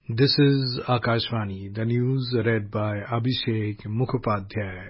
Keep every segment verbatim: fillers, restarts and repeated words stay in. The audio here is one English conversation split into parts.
This is Akashvani, the news read by Abhishek Mukhopadhyay.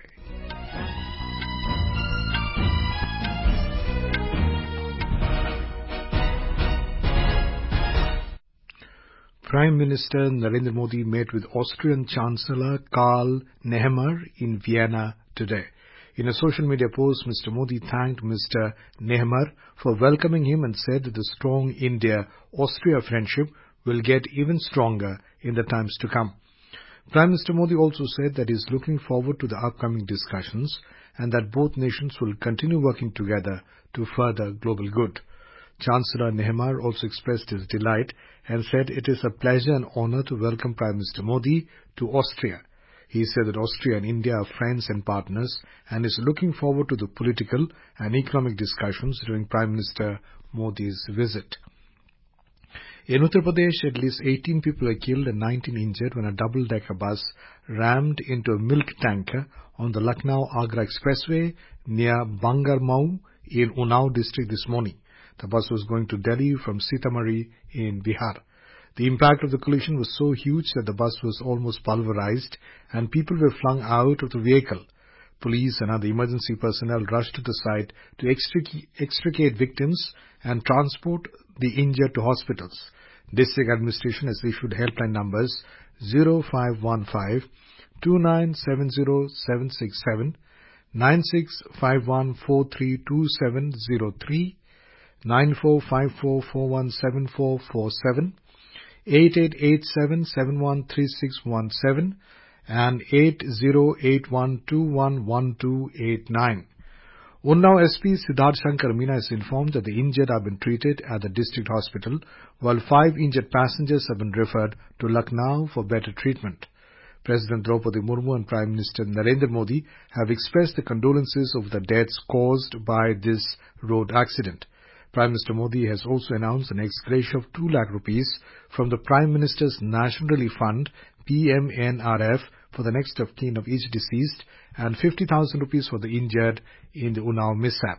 Prime Minister Narendra Modi met with Austrian Chancellor Karl Nehammer in Vienna today. In a social media post, Mister Modi thanked Mister Nehammer for welcoming him and said that the strong India-Austria friendship will get even stronger in the times to come. Prime Minister Modi also said that he is looking forward to the upcoming discussions and that both nations will continue working together to further global good. Chancellor Nehammer also expressed his delight and said it is a pleasure and honor to welcome Prime Minister Modi to Austria. He said that Austria and India are friends and partners and is looking forward to the political and economic discussions during Prime Minister Modi's visit. In Uttar Pradesh, at least eighteen people were killed and nineteen injured when a double-decker bus rammed into a milk tanker on the Lucknow-Agra Expressway near Bangarmau in Unnao district this morning. The bus was going to Delhi from Sitamarhi in Bihar. The impact of the collision was so huge that the bus was almost pulverized and people were flung out of the vehicle. Police and other emergency personnel rushed to the site to extric- extricate victims and transport the injured to hospitals. District Administration has issued helpline numbers zero five one five, two nine seven zero seven six seven, nine six five one four three two seven zero three, nine four five four four one seven four four seven, eight eight eight seven seven one three six one seven, and eight zero eight one two one one two eight nine. Unnao S P Siddharth Shankar Meena has informed that the injured have been treated at the district hospital, while five injured passengers have been referred to Lucknow for better treatment. President Draupadi Murmu and Prime Minister Narendra Modi have expressed the condolences over the deaths caused by this road accident. Prime Minister Modi has also announced an ex gratia of two lakh rupees from the Prime Minister's National Relief Fund, P M N R F, for the next of kin of each deceased and fifty thousand rupees for the injured in the Unnao mishap.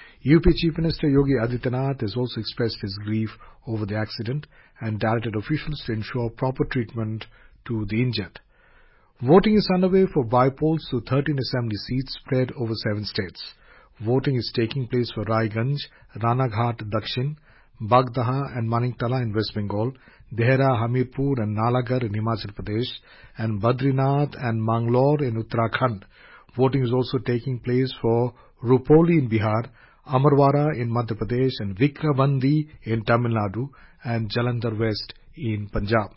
U P Chief Minister Yogi Adityanath has also expressed his grief over the accident and directed officials to ensure proper treatment to the injured. Voting is underway for by-polls to thirteen assembly seats spread over seven states. Voting is taking place for Raiganj, Ranaghat Dakshin, Bagdaha and Maniktala in West Bengal, Dehra, Hamirpur and Nalagarh in Himachal Pradesh, and Badrinath and Mangalore in Uttarakhand. Voting is also taking place for Rupoli in Bihar, Amarwara in Madhya Pradesh, and Vikramandi in Tamil Nadu, and Jalandhar West in Punjab.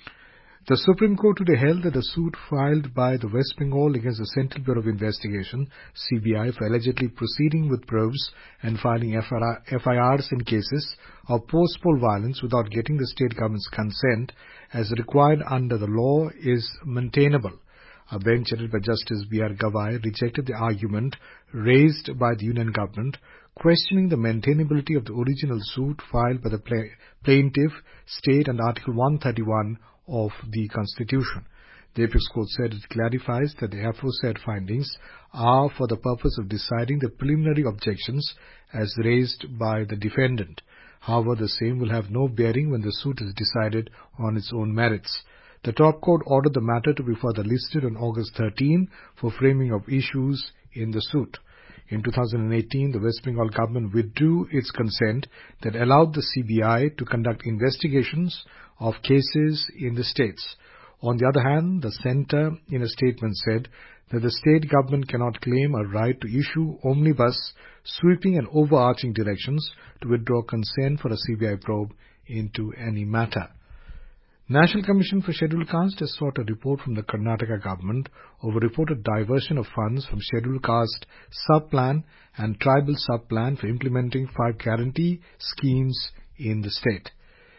The Supreme Court today held that a suit filed by the West Bengal against the Central Bureau of Investigation, C B I, for allegedly proceeding with probes and filing F I Rs in cases of post-poll violence without getting the state government's consent as required under the law is maintainable. A bench headed by Justice B R Gavai rejected the argument raised by the Union government, questioning the maintainability of the original suit filed by the plaintiff state under Article one thirty-one of the Constitution. The Apex Court said it clarifies that the aforesaid findings are for the purpose of deciding the preliminary objections as raised by the defendant. However, the same will have no bearing when the suit is decided on its own merits. The top court ordered the matter to be further listed on August thirteenth for framing of issues in the suit. In two thousand eighteen, the West Bengal government withdrew its consent that allowed the C B I to conduct investigations of cases in the states. On the other hand, the centre in a statement said that the state government cannot claim a right to issue omnibus, sweeping and overarching directions to withdraw consent for a C B I probe into any matter. National Commission for Scheduled Caste has sought a report from the Karnataka government over reported diversion of funds from Scheduled Caste sub-plan and tribal sub-plan for implementing five guarantee schemes in the state.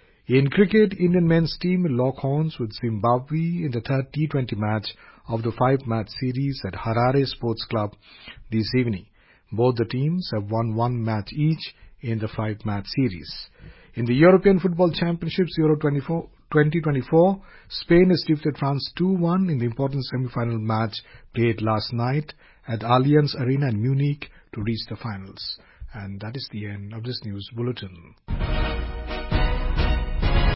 In cricket, Indian men's team will lock horns with Zimbabwe in the third T twenty match of the five-match series at Harare Sports Club this evening. Both the teams have won one match each in the five-match series. In the European Football Championships Euro twenty twenty-four, Spain has defeated France two one in the important semi-final match played last night at Allianz Arena in Munich to reach the finals. And that is the end of this news bulletin.